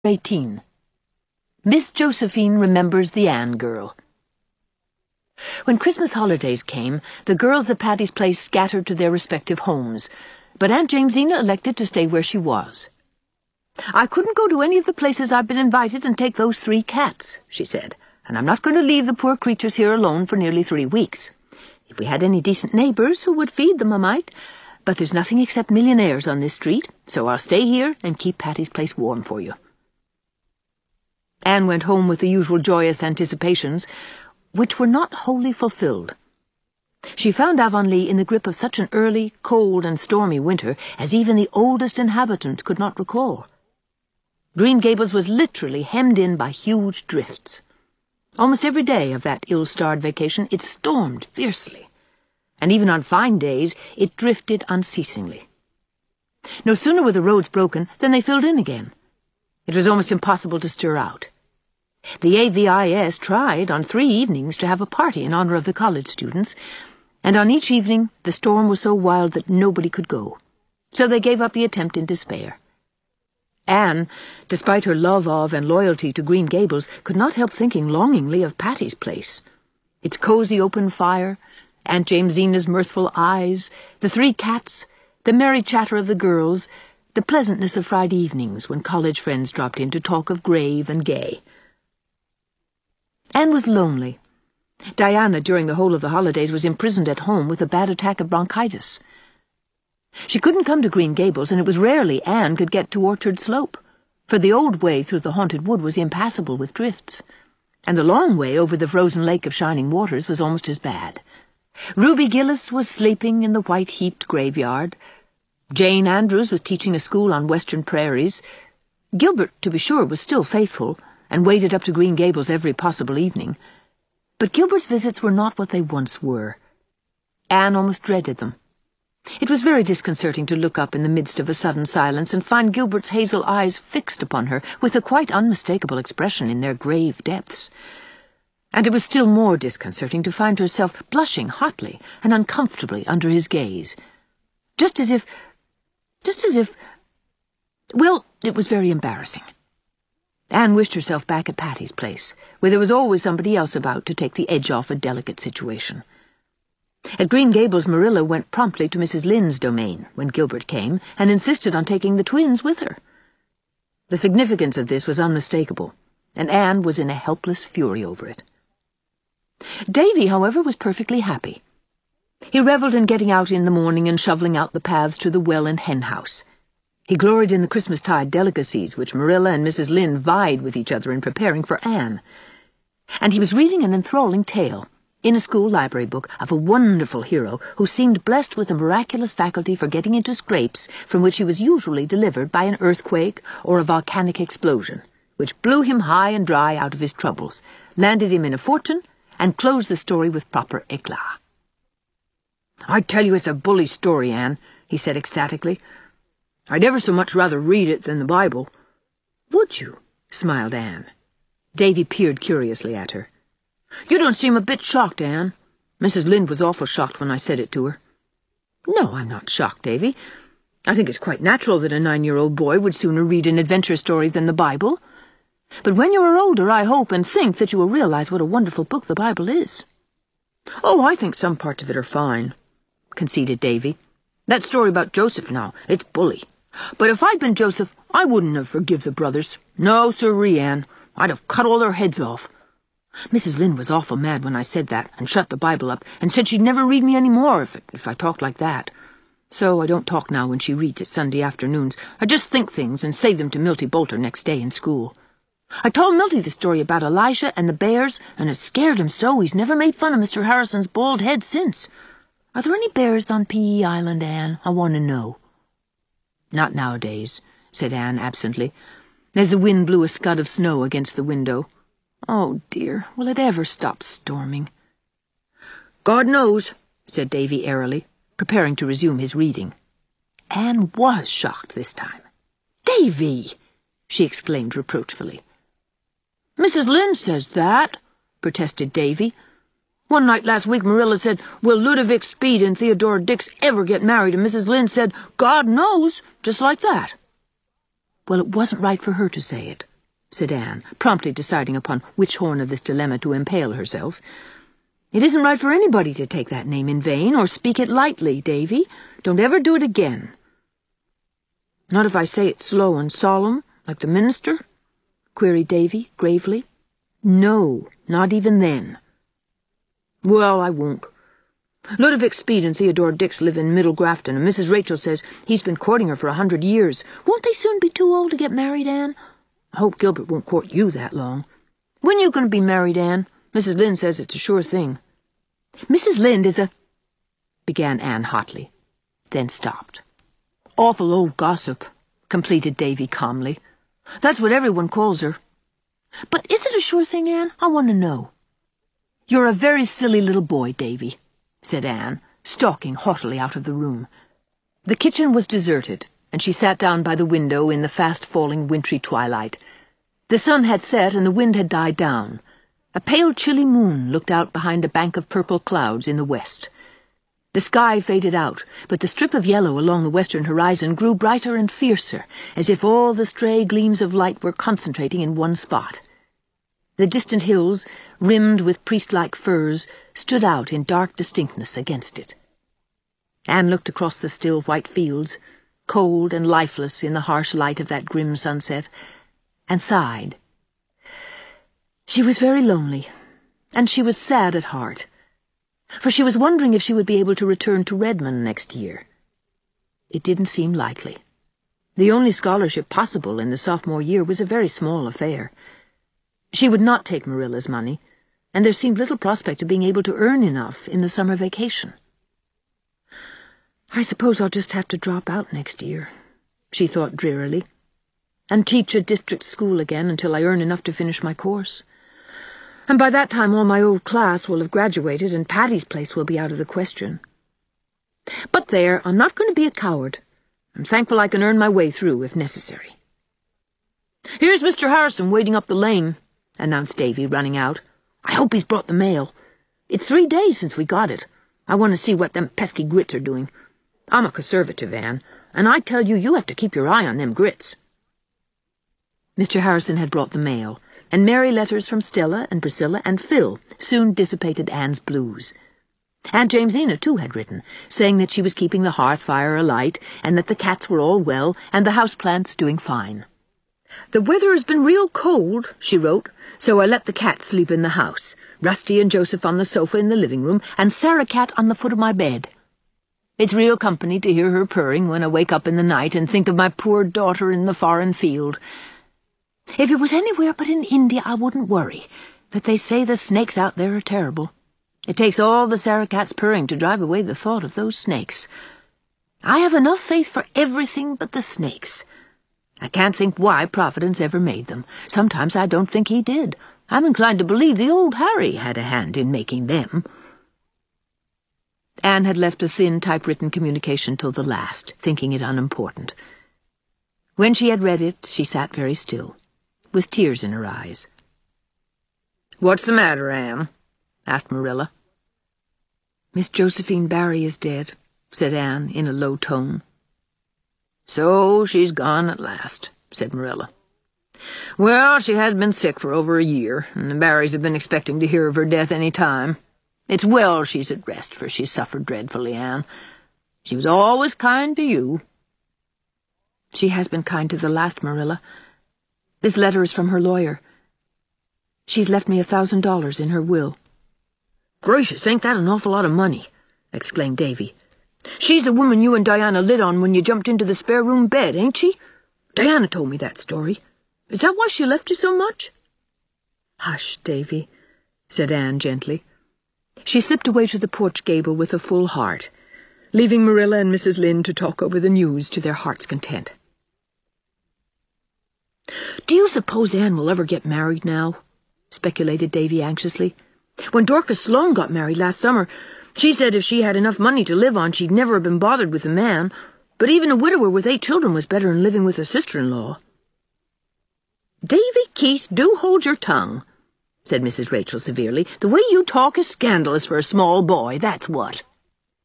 18. Miss Josephine remembers the Ann girl. When Christmas holidays came, the girls at Patty's Place scattered to their respective homes, but Aunt Jamesina elected to stay where she was. "I couldn't go to any of the places I've been invited and take those 3 cats," she said, "and I'm not going to leave the poor creatures here alone for nearly 3 weeks. If we had any decent neighbours who would feed them, I might, but there's nothing except millionaires on this street, so I'll stay here and keep Patty's Place warm for you." Anne went home with the usual joyous anticipations, which were not wholly fulfilled. She found Avonlea in the grip of such an early, cold, and stormy winter as even the oldest inhabitant could not recall. Green Gables was literally hemmed in by huge drifts. Almost every day of that ill-starred vacation it stormed fiercely, and even on fine days it drifted unceasingly. No sooner were the roads broken than they filled in again. It was almost impossible to stir out. The AVIS tried on 3 evenings to have a party in honor of the college students, and on each evening the storm was so wild that nobody could go, so they gave up the attempt in despair. Anne, despite her love of and loyalty to Green Gables, could not help thinking longingly of Patty's Place. Its cozy open fire, Aunt Jamesina's mirthful eyes, the 3 cats, the merry chatter of the girls, the pleasantness of Friday evenings when college friends dropped in to talk of grave and gay. Anne was lonely. Diana, during the whole of the holidays, was imprisoned at home with a bad attack of bronchitis. She couldn't come to Green Gables, and it was rarely Anne could get to Orchard Slope, for the old way through the haunted wood was impassable with drifts, and the long way over the frozen lake of Shining Waters was almost as bad. Ruby Gillis was sleeping in the white-heaped graveyard. Jane Andrews was teaching a school on western prairies. Gilbert, to be sure, was still faithful, and waded up to Green Gables every possible evening. But Gilbert's visits were not what they once were. Anne almost dreaded them. It was very disconcerting to look up in the midst of a sudden silence and find Gilbert's hazel eyes fixed upon her with a quite unmistakable expression in their grave depths. And it was still more disconcerting to find herself blushing hotly and uncomfortably under his gaze. Just as if... Well, it was very embarrassing. Anne wished herself back at Patty's Place, where there was always somebody else about to take the edge off a delicate situation. At Green Gables, Marilla went promptly to Mrs. Lynde's domain when Gilbert came, and insisted on taking the twins with her. The significance of this was unmistakable, and Anne was in a helpless fury over it. Davy, however, was perfectly happy. He revelled in getting out in the morning and shoveling out the paths to the well and hen house. He gloried in the Christmastide delicacies which Marilla and Mrs. Lynde vied with each other in preparing for Anne. And he was reading an enthralling tale, in a school library book, of a wonderful hero who seemed blessed with a miraculous faculty for getting into scrapes from which he was usually delivered by an earthquake or a volcanic explosion, which blew him high and dry out of his troubles, landed him in a fortune, and closed the story with proper éclat. "I tell you it's a bully story, Anne," he said ecstatically. "I'd ever so much rather read it than the Bible." "Would you?" smiled Anne. Davy peered curiously at her. "You don't seem a bit shocked, Anne. Mrs. Lynde was awful shocked when I said it to her." "No, I'm not shocked, Davy. I think it's quite natural that a 9-year-old boy would sooner read an adventure story than the Bible. But when you are older, I hope and think that you will realize what a wonderful book the Bible is." "Oh, I think some parts of it are fine," conceded Davy. "That story about Joseph now, it's bully. But if I'd been Joseph, I wouldn't have forgive the brothers. No, sirree, Anne. I'd have cut all their heads off. Mrs. Lynde was awful mad when I said that, and shut the Bible up, and said she'd never read me any more if I talked like that. So I don't talk now when she reads it Sunday afternoons. I just think things and say them to Milty Boulter next day in school. I told Milty the story about Elisha and the bears, and it scared him so he's never made fun of Mr. Harrison's bald head since. Are there any bears on P.E. Island, Anne? I want to know." "Not nowadays," said Anne absently, as the wind blew a scud of snow against the window. "Oh, dear, will it ever stop storming?" "God knows," said Davy airily, preparing to resume his reading. Anne was shocked this time. "Davy!" she exclaimed reproachfully. "Mrs. Lynde says that," protested Davy. "One night last week Marilla said, 'Will Ludovic Speed and Theodora Dix ever get married?' And Mrs. Lynde said, 'God knows,' just like that." "Well, it wasn't right for her to say it," said Anne, promptly deciding upon which horn of this dilemma to impale herself. "It isn't right for anybody to take that name in vain, or speak it lightly, Davy. Don't ever do it again." "Not if I say it slow and solemn, like the minister?" queried Davy, gravely. "No, not even then." "Well, I won't. Ludovic Speed and Theodore Dix live in Middle Grafton, and Mrs. Rachel says he's been courting her for 100 years. Won't they soon be too old to get married, Anne? I hope Gilbert won't court you that long. When are you going to be married, Anne? Mrs. Lynde says it's a sure thing." "Mrs. Lynde is a—" began Anne hotly, then stopped. "Awful old gossip," completed Davy calmly. "That's what everyone calls her." "But is it a sure thing, Anne? I want to know." "You're a very silly little boy, Davy," said Anne, stalking haughtily out of the room. The kitchen was deserted, and she sat down by the window in the fast-falling wintry twilight. The sun had set and the wind had died down. A pale, chilly moon looked out behind a bank of purple clouds in the west. The sky faded out, but the strip of yellow along the western horizon grew brighter and fiercer, as if all the stray gleams of light were concentrating in one spot. The distant hills, rimmed with priest-like firs, stood out in dark distinctness against it. Anne looked across the still white fields, cold and lifeless in the harsh light of that grim sunset, and sighed. She was very lonely, and she was sad at heart, for she was wondering if she would be able to return to Redmond next year. It didn't seem likely. The only scholarship possible in the sophomore year was a very small affair. She would not take Marilla's money, and there seemed little prospect of being able to earn enough in the summer vacation. "I suppose I'll just have to drop out next year," she thought drearily, "and teach a district school again until I earn enough to finish my course. And by that time all my old class will have graduated and Patty's Place will be out of the question. But there, I'm not going to be a coward. I'm thankful I can earn my way through if necessary." "Here's Mr. Harrison waiting up the lane," announced Davy, running out. "I hope he's brought the mail. It's 3 days since we got it. I want to see what them pesky grits are doing. I'm a conservative, Anne, and I tell you, you have to keep your eye on them grits." Mr. Harrison had brought the mail, and merry letters from Stella and Priscilla and Phil soon dissipated Anne's blues. Aunt Jamesina, too, had written, saying that she was keeping the hearth fire alight, and that the cats were all well, and the houseplants doing fine. "The weather has been real cold," she wrote, "so I let the cats sleep in the house, Rusty and Joseph on the sofa in the living room, and Sarah Cat on the foot of my bed. It's real company to hear her purring when I wake up in the night and think of my poor daughter in the foreign field. If it was anywhere but in India, I wouldn't worry, but they say the snakes out there are terrible. It takes all the Sarah Cat's purring to drive away the thought of those snakes. I have enough faith for everything but the snakes. I can't think why Providence ever made them. Sometimes I don't think he did. I'm inclined to believe the old Harry had a hand in making them." Anne had left a thin typewritten communication till the last, thinking it unimportant. When she had read it, she sat very still, with tears in her eyes. "What's the matter, Anne?" asked Marilla. "Miss Josephine Barry is dead," said Anne in a low tone. "So she's gone at last," said Marilla. "Well, she has been sick for over a year, and the Barrys have been expecting to hear of her death any time. It's well she's at rest, for she's suffered dreadfully, Anne. She was always kind to you." "She has been kind to the last, Marilla. This letter is from her lawyer. She's left me $1,000 in her will." "Gracious, ain't that an awful lot of money?" exclaimed Davy. "She's the woman you and Diana lit on when you jumped into the spare room bed, ain't she? Diana told me that story. Is that why she left you so much?" "Hush, Davy," said Anne gently. She slipped away to the porch gable with a full heart, leaving Marilla and Mrs. Lynde to talk over the news to their heart's content. "Do you suppose Anne will ever get married now?" speculated Davy anxiously. "When Dorcas Sloane got married last summer, she said if she had enough money to live on, she'd never have been bothered with a man, but even a widower with 8 children was better than living with a sister-in-law." "Davy Keith, do hold your tongue," said Mrs. Rachel severely. "The way you talk is scandalous for a small boy, that's what."